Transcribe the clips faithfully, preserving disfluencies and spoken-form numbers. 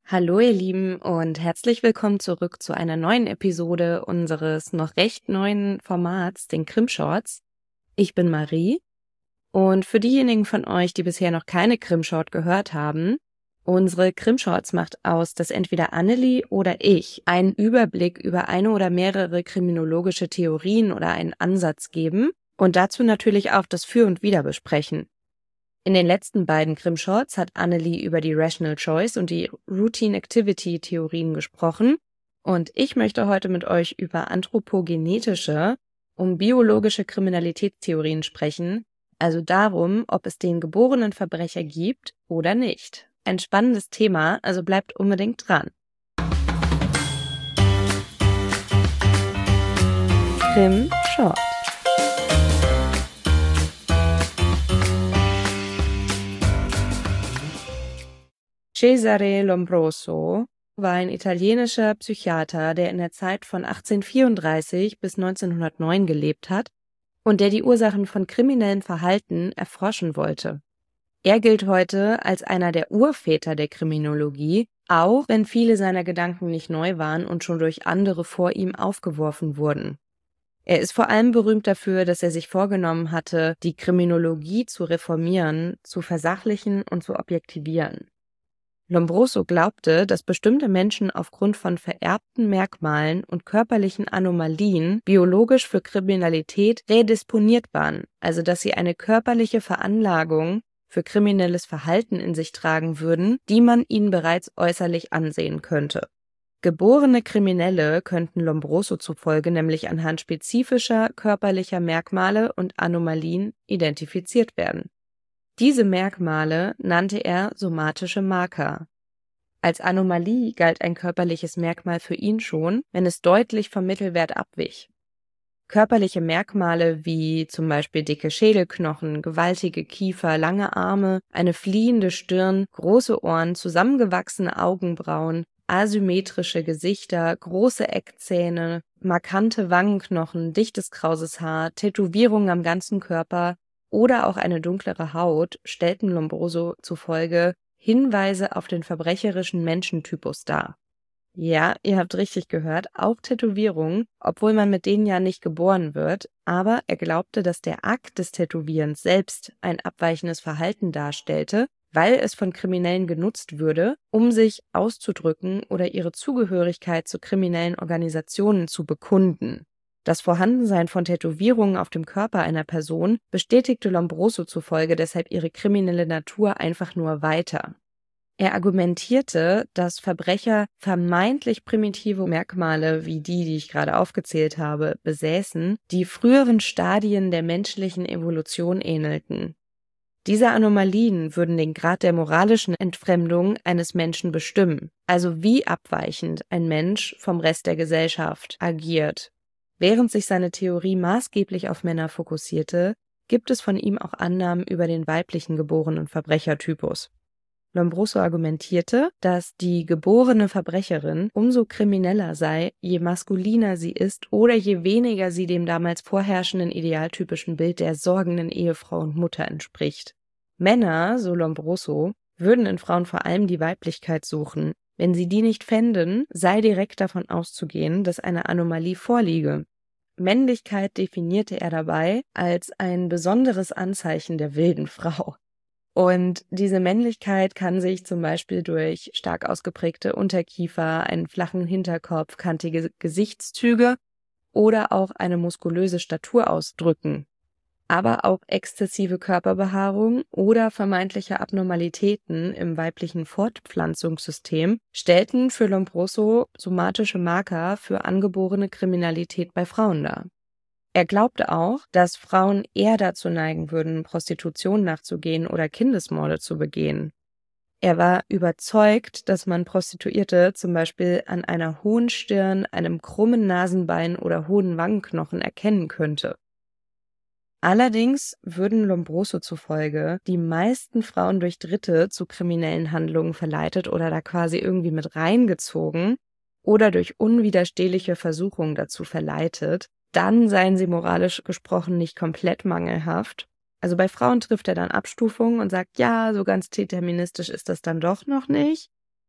Hallo ihr Lieben und herzlich willkommen zurück zu einer neuen Episode unseres noch recht neuen Formats, den Krimshorts. Ich bin Marie und für diejenigen von euch, die bisher noch keine Krimshort gehört haben, unsere Krimshorts macht aus, dass entweder Annelie oder ich einen Überblick über eine oder mehrere kriminologische Theorien oder einen Ansatz geben und dazu natürlich auch das Für und Wider besprechen. In den letzten beiden Krimshorts hat Annelie über die Rational Choice und die Routine Activity Theorien gesprochen und ich möchte heute mit euch über anthropogenetische und biologische Kriminalitätstheorien sprechen, also darum, ob es den geborenen Verbrecher gibt oder nicht. Ein spannendes Thema, also bleibt unbedingt dran. Krimshort. Cesare Lombroso war ein italienischer Psychiater, der in der Zeit von achtzehnhundertvierunddreißig bis neunzehnhundertneun gelebt hat und der die Ursachen von kriminellem Verhalten erforschen wollte. Er gilt heute als einer der Urväter der Kriminologie, auch wenn viele seiner Gedanken nicht neu waren und schon durch andere vor ihm aufgeworfen wurden. Er ist vor allem berühmt dafür, dass er sich vorgenommen hatte, die Kriminologie zu reformieren, zu versachlichen und zu objektivieren. Lombroso glaubte, dass bestimmte Menschen aufgrund von vererbten Merkmalen und körperlichen Anomalien biologisch für Kriminalität prädisponiert waren, also dass sie eine körperliche Veranlagung für kriminelles Verhalten in sich tragen würden, die man ihnen bereits äußerlich ansehen könnte. Geborene Kriminelle könnten Lombroso zufolge nämlich anhand spezifischer körperlicher Merkmale und Anomalien identifiziert werden. Diese Merkmale nannte er somatische Marker. Als Anomalie galt ein körperliches Merkmal für ihn schon, wenn es deutlich vom Mittelwert abwich. Körperliche Merkmale wie zum Beispiel dicke Schädelknochen, gewaltige Kiefer, lange Arme, eine fliehende Stirn, große Ohren, zusammengewachsene Augenbrauen, asymmetrische Gesichter, große Eckzähne, markante Wangenknochen, dichtes krauses Haar, Tätowierungen am ganzen Körper oder auch eine dunklere Haut stellten Lombroso zufolge Hinweise auf den verbrecherischen Menschentypus dar. Ja, ihr habt richtig gehört, auch Tätowierungen, obwohl man mit denen ja nicht geboren wird, aber er glaubte, dass der Akt des Tätowierens selbst ein abweichendes Verhalten darstellte, weil es von Kriminellen genutzt würde, um sich auszudrücken oder ihre Zugehörigkeit zu kriminellen Organisationen zu bekunden. Das Vorhandensein von Tätowierungen auf dem Körper einer Person bestätigte Lombroso zufolge deshalb ihre kriminelle Natur einfach nur weiter. Er argumentierte, dass Verbrecher vermeintlich primitive Merkmale wie die, die ich gerade aufgezählt habe, besäßen, die früheren Stadien der menschlichen Evolution ähnelten. Diese Anomalien würden den Grad der moralischen Entfremdung eines Menschen bestimmen, also wie abweichend ein Mensch vom Rest der Gesellschaft agiert. Während sich seine Theorie maßgeblich auf Männer fokussierte, gibt es von ihm auch Annahmen über den weiblichen geborenen Verbrechertypus. Lombroso argumentierte, dass die geborene Verbrecherin umso krimineller sei, je maskuliner sie ist oder je weniger sie dem damals vorherrschenden idealtypischen Bild der sorgenden Ehefrau und Mutter entspricht. Männer, so Lombroso, würden in Frauen vor allem die Weiblichkeit suchen. Wenn sie die nicht fänden, sei direkt davon auszugehen, dass eine Anomalie vorliege. Männlichkeit definierte er dabei als ein besonderes Anzeichen der wilden Frau. Und diese Männlichkeit kann sich zum Beispiel durch stark ausgeprägte Unterkiefer, einen flachen Hinterkopf, kantige Gesichtszüge oder auch eine muskulöse Statur ausdrücken. Aber auch exzessive Körperbehaarung oder vermeintliche Abnormalitäten im weiblichen Fortpflanzungssystem stellten für Lombroso somatische Marker für angeborene Kriminalität bei Frauen dar. Er glaubte auch, dass Frauen eher dazu neigen würden, Prostitution nachzugehen oder Kindesmorde zu begehen. Er war überzeugt, dass man Prostituierte zum Beispiel an einer hohen Stirn, einem krummen Nasenbein oder hohen Wangenknochen erkennen könnte. Allerdings würden Lombroso zufolge die meisten Frauen durch Dritte zu kriminellen Handlungen verleitet oder da quasi irgendwie mit reingezogen oder durch unwiderstehliche Versuchung dazu verleitet, dann seien sie moralisch gesprochen nicht komplett mangelhaft. Also bei Frauen trifft er dann Abstufungen und sagt, ja, so ganz deterministisch ist das dann doch noch nicht.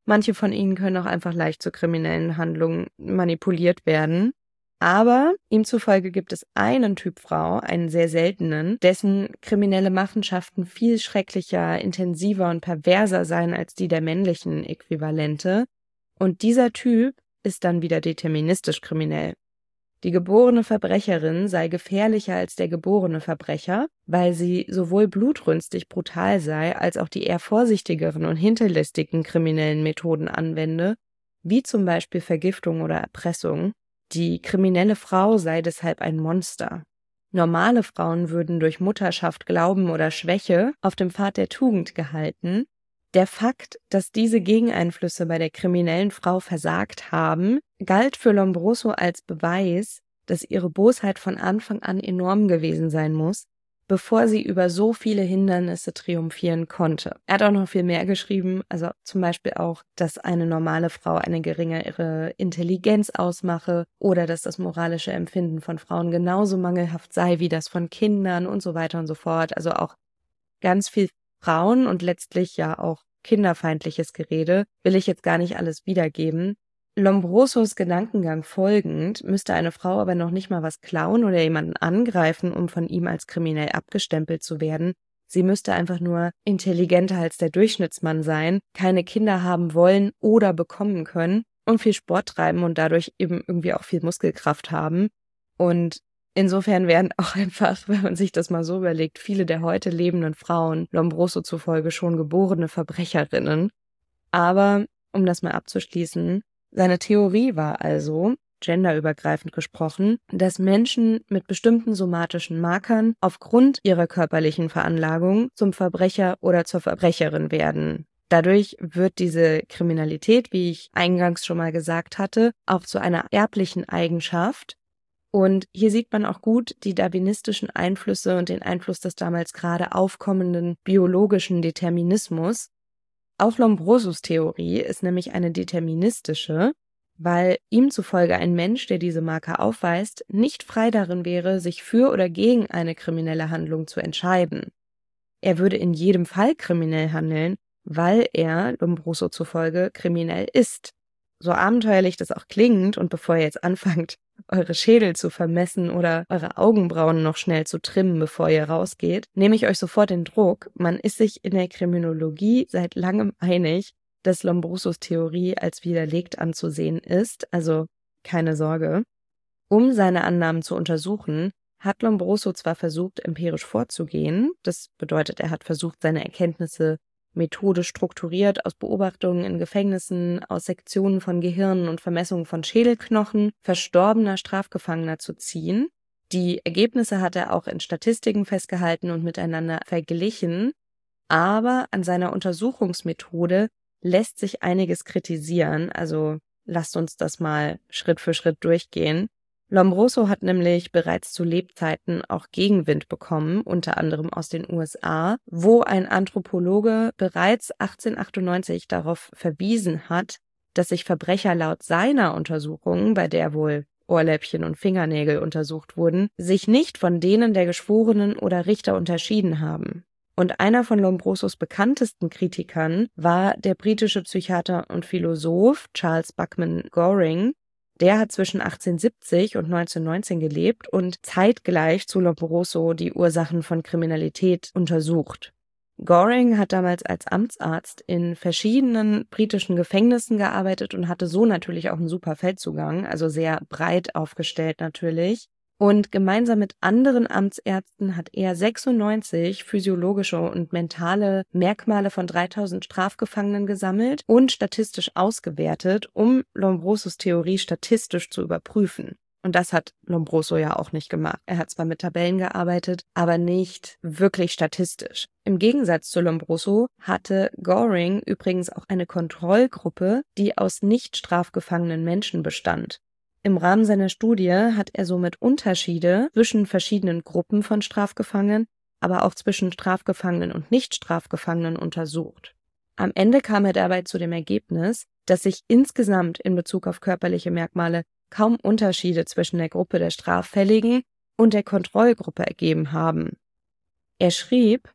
Manche von ihnen können auch einfach leicht zu kriminellen Handlungen manipuliert werden. Aber ihm zufolge gibt es einen Typ Frau, einen sehr seltenen, dessen kriminelle Machenschaften viel schrecklicher, intensiver und perverser seien als die der männlichen Äquivalente. Und dieser Typ ist dann wieder deterministisch kriminell. Die geborene Verbrecherin sei gefährlicher als der geborene Verbrecher, weil sie sowohl blutrünstig brutal sei, als auch die eher vorsichtigeren und hinterlistigen kriminellen Methoden anwende, wie zum Beispiel Vergiftung oder Erpressung. Die kriminelle Frau sei deshalb ein Monster. Normale Frauen würden durch Mutterschaft, Glauben oder Schwäche auf dem Pfad der Tugend gehalten. Der Fakt, dass diese Gegeneinflüsse bei der kriminellen Frau versagt haben, galt für Lombroso als Beweis, dass ihre Bosheit von Anfang an enorm gewesen sein muss, bevor sie über so viele Hindernisse triumphieren konnte. Er hat auch noch viel mehr geschrieben, also zum Beispiel auch, dass eine normale Frau eine geringere Intelligenz ausmache oder dass das moralische Empfinden von Frauen genauso mangelhaft sei wie das von Kindern und so weiter und so fort. Also auch ganz viel Frauen und letztlich ja auch kinderfeindliches Gerede, will ich jetzt gar nicht alles wiedergeben. Lombrosos Gedankengang folgend müsste eine Frau aber noch nicht mal was klauen oder jemanden angreifen, um von ihm als kriminell abgestempelt zu werden. Sie müsste einfach nur intelligenter als der Durchschnittsmann sein, keine Kinder haben wollen oder bekommen können und viel Sport treiben und dadurch eben irgendwie auch viel Muskelkraft haben. Und insofern werden auch einfach, wenn man sich das mal so überlegt, viele der heute lebenden Frauen Lombroso zufolge schon geborene Verbrecherinnen. Aber, um das mal abzuschließen, seine Theorie war also, genderübergreifend gesprochen, dass Menschen mit bestimmten somatischen Markern aufgrund ihrer körperlichen Veranlagung zum Verbrecher oder zur Verbrecherin werden. Dadurch wird diese Kriminalität, wie ich eingangs schon mal gesagt hatte, auch zu einer erblichen Eigenschaft. Und hier sieht man auch gut die darwinistischen Einflüsse und den Einfluss des damals gerade aufkommenden biologischen Determinismus. Auch Lombrosos Theorie ist nämlich eine deterministische, weil ihm zufolge ein Mensch, der diese Marker aufweist, nicht frei darin wäre, sich für oder gegen eine kriminelle Handlung zu entscheiden. Er würde in jedem Fall kriminell handeln, weil er, Lombroso zufolge, kriminell ist. So abenteuerlich das auch klingt und bevor ihr jetzt anfangt, eure Schädel zu vermessen oder eure Augenbrauen noch schnell zu trimmen, bevor ihr rausgeht, nehme ich euch sofort den Druck. Man ist sich in der Kriminologie seit langem einig, dass Lombrosos Theorie als widerlegt anzusehen ist, also keine Sorge. Um seine Annahmen zu untersuchen, hat Lombroso zwar versucht, empirisch vorzugehen, das bedeutet, er hat versucht, seine Erkenntnisse methodisch strukturiert aus Beobachtungen in Gefängnissen, aus Sektionen von Gehirnen und Vermessungen von Schädelknochen verstorbener Strafgefangener zu ziehen. Die Ergebnisse hat er auch in Statistiken festgehalten und miteinander verglichen, aber an seiner Untersuchungsmethode lässt sich einiges kritisieren, also lasst uns das mal Schritt für Schritt durchgehen. Lombroso hat nämlich bereits zu Lebzeiten auch Gegenwind bekommen, unter anderem aus den U S A, wo ein Anthropologe bereits achtzehnhundertachtundneunzig darauf verwiesen hat, dass sich Verbrecher laut seiner Untersuchung, bei der wohl Ohrläppchen und Fingernägel untersucht wurden, sich nicht von denen der Geschworenen oder Richter unterschieden haben. Und einer von Lombrosos bekanntesten Kritikern war der britische Psychiater und Philosoph Charles Buckman Goring. Der hat zwischen achtzehnhundertsiebzig und neunzehnhundertneunzehn gelebt und zeitgleich zu Lombroso die Ursachen von Kriminalität untersucht. Goring hat damals als Amtsarzt in verschiedenen britischen Gefängnissen gearbeitet und hatte so natürlich auch einen super Feldzugang, also sehr breit aufgestellt natürlich. Und gemeinsam mit anderen Amtsärzten hat er sechsundneunzig physiologische und mentale Merkmale von dreitausend Strafgefangenen gesammelt und statistisch ausgewertet, um Lombrosos Theorie statistisch zu überprüfen. Und das hat Lombroso ja auch nicht gemacht. Er hat zwar mit Tabellen gearbeitet, aber nicht wirklich statistisch. Im Gegensatz zu Lombroso hatte Goring übrigens auch eine Kontrollgruppe, die aus nicht strafgefangenen Menschen bestand. Im Rahmen seiner Studie hat er somit Unterschiede zwischen verschiedenen Gruppen von Strafgefangenen, aber auch zwischen Strafgefangenen und Nicht-Strafgefangenen untersucht. Am Ende kam er dabei zu dem Ergebnis, dass sich insgesamt in Bezug auf körperliche Merkmale kaum Unterschiede zwischen der Gruppe der Straffälligen und der Kontrollgruppe ergeben haben. Er schrieb,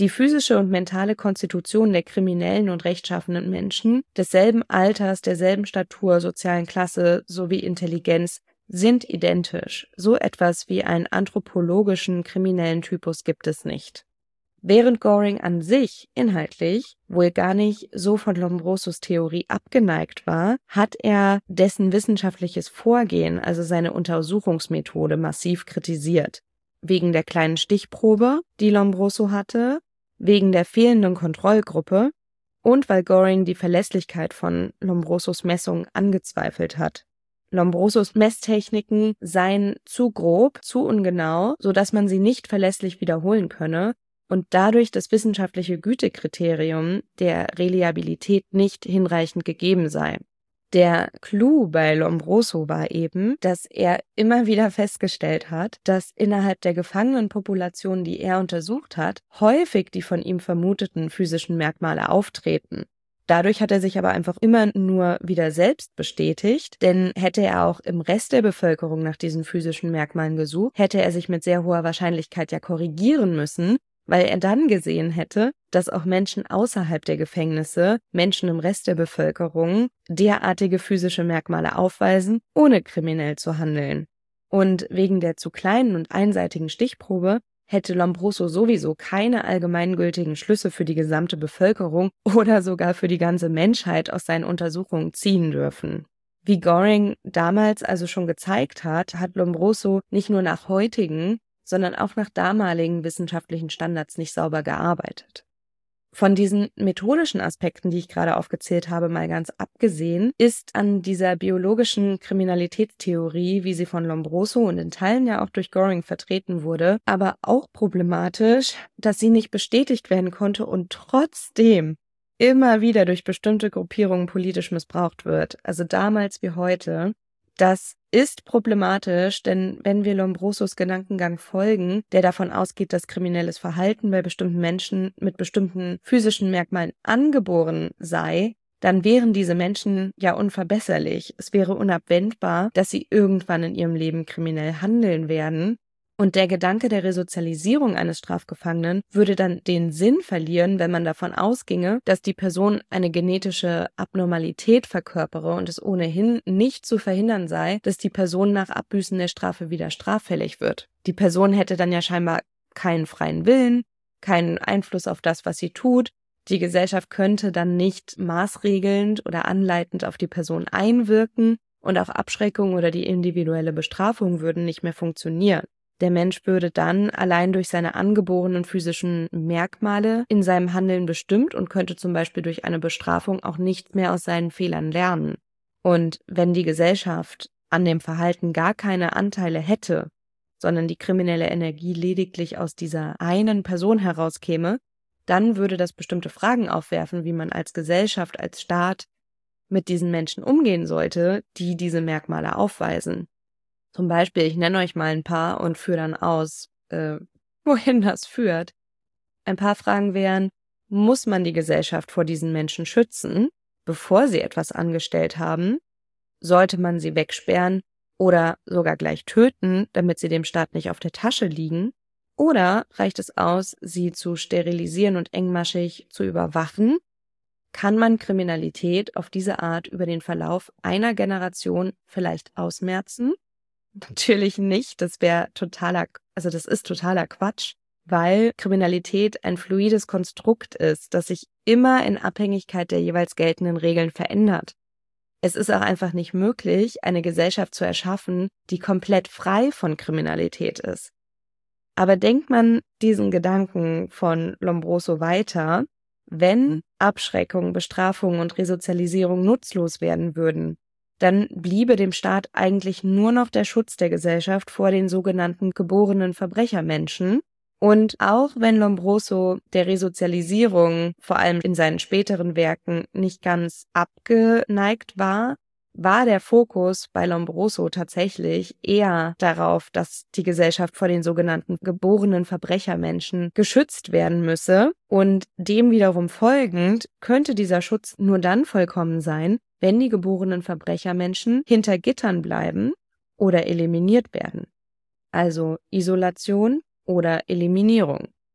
Die physische und mentale Konstitution der kriminellen und rechtschaffenen Menschen desselben Alters, derselben Statur, sozialen Klasse sowie Intelligenz sind identisch. So etwas wie einen anthropologischen kriminellen Typus gibt es nicht. Während Goring an sich inhaltlich wohl gar nicht so von Lombrosos Theorie abgeneigt war, hat er dessen wissenschaftliches Vorgehen, also seine Untersuchungsmethode, massiv kritisiert. Wegen der kleinen Stichprobe, die Lombroso hatte, wegen der fehlenden Kontrollgruppe und weil Goring die Verlässlichkeit von Lombrosos Messungen angezweifelt hat. Lombrosos Messtechniken seien zu grob, zu ungenau, sodass man sie nicht verlässlich wiederholen könne und dadurch das wissenschaftliche Gütekriterium der Reliabilität nicht hinreichend gegeben sei. Der Clou bei Lombroso war eben, dass er immer wieder festgestellt hat, dass innerhalb der Gefangenenpopulation, die er untersucht hat, häufig die von ihm vermuteten physischen Merkmale auftreten. Dadurch hat er sich aber einfach immer nur wieder selbst bestätigt, denn hätte er auch im Rest der Bevölkerung nach diesen physischen Merkmalen gesucht, hätte er sich mit sehr hoher Wahrscheinlichkeit ja korrigieren müssen, weil er dann gesehen hätte, dass auch Menschen außerhalb der Gefängnisse, Menschen im Rest der Bevölkerung, derartige physische Merkmale aufweisen, ohne kriminell zu handeln. Und wegen der zu kleinen und einseitigen Stichprobe hätte Lombroso sowieso keine allgemeingültigen Schlüsse für die gesamte Bevölkerung oder sogar für die ganze Menschheit aus seinen Untersuchungen ziehen dürfen. Wie Goring damals also schon gezeigt hat, hat Lombroso nicht nur nach heutigen, sondern auch nach damaligen wissenschaftlichen Standards nicht sauber gearbeitet. Von diesen methodischen Aspekten, die ich gerade aufgezählt habe, mal ganz abgesehen, ist an dieser biologischen Kriminalitätstheorie, wie sie von Lombroso und in Teilen ja auch durch Goring vertreten wurde, aber auch problematisch, dass sie nicht bestätigt werden konnte und trotzdem immer wieder durch bestimmte Gruppierungen politisch missbraucht wird. Also damals wie heute. Das ist problematisch, denn wenn wir Lombrosos Gedankengang folgen, der davon ausgeht, dass kriminelles Verhalten bei bestimmten Menschen mit bestimmten physischen Merkmalen angeboren sei, dann wären diese Menschen ja unverbesserlich. Es wäre unabwendbar, dass sie irgendwann in ihrem Leben kriminell handeln werden. Und der Gedanke der Resozialisierung eines Strafgefangenen würde dann den Sinn verlieren, wenn man davon ausginge, dass die Person eine genetische Abnormalität verkörpere und es ohnehin nicht zu verhindern sei, dass die Person nach Abbüßen der Strafe wieder straffällig wird. Die Person hätte dann ja scheinbar keinen freien Willen, keinen Einfluss auf das, was sie tut. Die Gesellschaft könnte dann nicht maßregelnd oder anleitend auf die Person einwirken und auch Abschreckung oder die individuelle Bestrafung würden nicht mehr funktionieren. Der Mensch würde dann allein durch seine angeborenen physischen Merkmale in seinem Handeln bestimmt und könnte zum Beispiel durch eine Bestrafung auch nichts mehr aus seinen Fehlern lernen. Und wenn die Gesellschaft an dem Verhalten gar keine Anteile hätte, sondern die kriminelle Energie lediglich aus dieser einen Person herauskäme, dann würde das bestimmte Fragen aufwerfen, wie man als Gesellschaft, als Staat mit diesen Menschen umgehen sollte, die diese Merkmale aufweisen. Zum Beispiel, ich nenne euch mal ein paar und führe dann aus, äh, wohin das führt. Ein paar Fragen wären, muss man die Gesellschaft vor diesen Menschen schützen, bevor sie etwas angestellt haben? Sollte man sie wegsperren oder sogar gleich töten, damit sie dem Staat nicht auf der Tasche liegen? Oder reicht es aus, sie zu sterilisieren und engmaschig zu überwachen? Kann man Kriminalität auf diese Art über den Verlauf einer Generation vielleicht ausmerzen? Natürlich nicht, das wäre totaler, also das ist totaler Quatsch, weil Kriminalität ein fluides Konstrukt ist, das sich immer in Abhängigkeit der jeweils geltenden Regeln verändert. Es ist auch einfach nicht möglich, eine Gesellschaft zu erschaffen, die komplett frei von Kriminalität ist. Aber denkt man diesen Gedanken von Lombroso weiter, wenn Abschreckung, Bestrafung und Resozialisierung nutzlos werden würden, dann bliebe dem Staat eigentlich nur noch der Schutz der Gesellschaft vor den sogenannten geborenen Verbrechermenschen. Und auch wenn Lombroso der Resozialisierung, vor allem in seinen späteren Werken, nicht ganz abgeneigt war, war der Fokus bei Lombroso tatsächlich eher darauf, dass die Gesellschaft vor den sogenannten geborenen Verbrechermenschen geschützt werden müsse. Und dem wiederum folgend könnte dieser Schutz nur dann vollkommen sein, wenn die geborenen Verbrechermenschen hinter Gittern bleiben oder eliminiert werden. Also Isolation oder Eliminierung.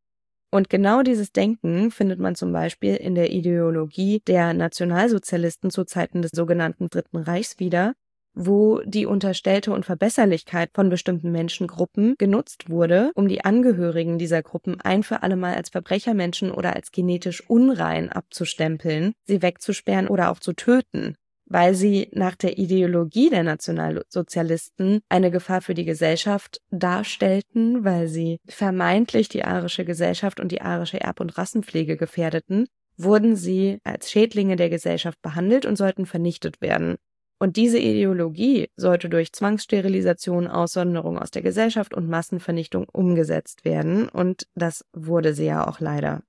Und genau dieses Denken findet man zum Beispiel in der Ideologie der Nationalsozialisten zu Zeiten des sogenannten Dritten Reichs wieder, wo die unterstellte Unverbesserlichkeit von bestimmten Menschengruppen genutzt wurde, um die Angehörigen dieser Gruppen ein für alle Mal als Verbrechermenschen oder als genetisch unrein abzustempeln, sie wegzusperren oder auch zu töten, weil sie nach der Ideologie der Nationalsozialisten eine Gefahr für die Gesellschaft darstellten, weil sie vermeintlich die arische Gesellschaft und die arische Erb- und Rassenpflege gefährdeten, wurden sie als Schädlinge der Gesellschaft behandelt und sollten vernichtet werden. Und diese Ideologie sollte durch Zwangssterilisation, Aussonderung aus der Gesellschaft und Massenvernichtung umgesetzt werden. Und das wurde sie ja auch leider.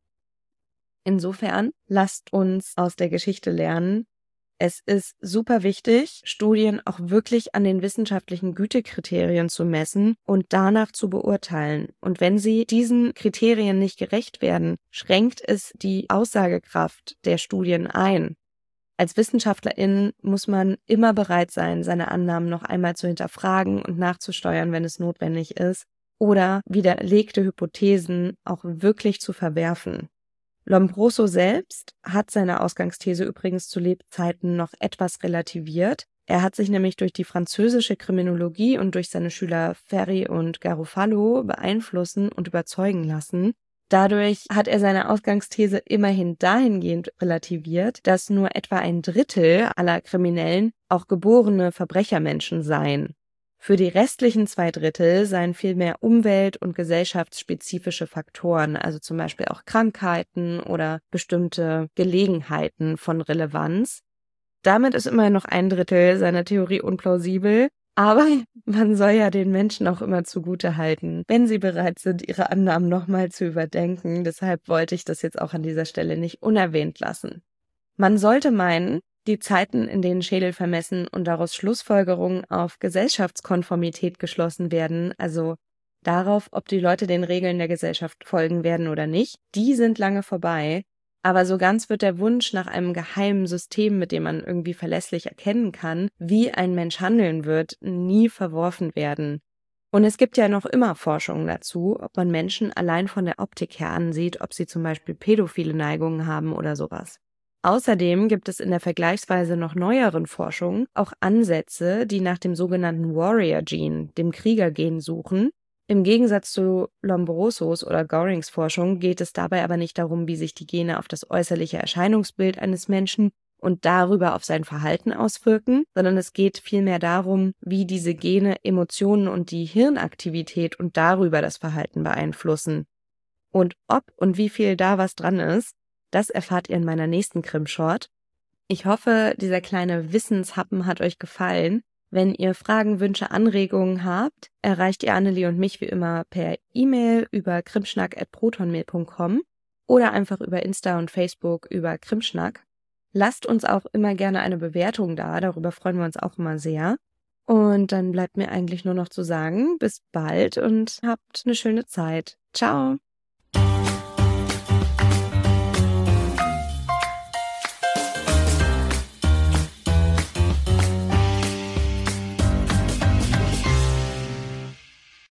Insofern lasst uns aus der Geschichte lernen. Es ist super wichtig, Studien auch wirklich an den wissenschaftlichen Gütekriterien zu messen und danach zu beurteilen. Und wenn sie diesen Kriterien nicht gerecht werden, schränkt es die Aussagekraft der Studien ein. Als WissenschaftlerInnen muss man immer bereit sein, seine Annahmen noch einmal zu hinterfragen und nachzusteuern, wenn es notwendig ist, oder widerlegte Hypothesen auch wirklich zu verwerfen. Lombroso selbst hat seine Ausgangsthese übrigens zu Lebzeiten noch etwas relativiert. Er hat sich nämlich durch die französische Kriminologie und durch seine Schüler Ferri und Garofalo beeinflussen und überzeugen lassen. Dadurch hat er seine Ausgangsthese immerhin dahingehend relativiert, dass nur etwa ein Drittel aller Kriminellen auch geborene Verbrechermenschen seien. Für die restlichen zwei Drittel seien vielmehr umwelt- und gesellschaftsspezifische Faktoren, also zum Beispiel auch Krankheiten oder bestimmte Gelegenheiten von Relevanz. Damit ist immerhin noch ein Drittel seiner Theorie unplausibel. Aber man soll ja den Menschen auch immer zugutehalten, wenn sie bereit sind, ihre Annahmen nochmal zu überdenken. Deshalb wollte ich das jetzt auch an dieser Stelle nicht unerwähnt lassen. Man sollte meinen, die Zeiten, in denen Schädel vermessen und daraus Schlussfolgerungen auf Gesellschaftskonformität geschlossen werden, also darauf, ob die Leute den Regeln der Gesellschaft folgen werden oder nicht, die sind lange vorbei. Aber so ganz wird der Wunsch nach einem geheimen System, mit dem man irgendwie verlässlich erkennen kann, wie ein Mensch handeln wird, nie verworfen werden. Und es gibt ja noch immer Forschungen dazu, ob man Menschen allein von der Optik her ansieht, ob sie zum Beispiel pädophile Neigungen haben oder sowas. Außerdem gibt es in der vergleichsweise noch neueren Forschung auch Ansätze, die nach dem sogenannten Warrior Gene, dem Kriegergen, suchen. Im Gegensatz zu Lombrosos oder Gorings Forschung geht es dabei aber nicht darum, wie sich die Gene auf das äußerliche Erscheinungsbild eines Menschen und darüber auf sein Verhalten auswirken, sondern es geht vielmehr darum, wie diese Gene Emotionen und die Hirnaktivität und darüber das Verhalten beeinflussen. Und ob und wie viel da was dran ist, das erfahrt ihr in meiner nächsten Krim-Short. Ich hoffe, dieser kleine Wissenshappen hat euch gefallen. Wenn ihr Fragen, Wünsche, Anregungen habt, erreicht ihr Annelie und mich wie immer per E-Mail über krimschnack at protonmail punkt com oder einfach über Insta und Facebook über Krimschnack. Lasst uns auch immer gerne eine Bewertung da, darüber freuen wir uns auch immer sehr. Und dann bleibt mir eigentlich nur noch zu sagen, bis bald und habt eine schöne Zeit. Ciao!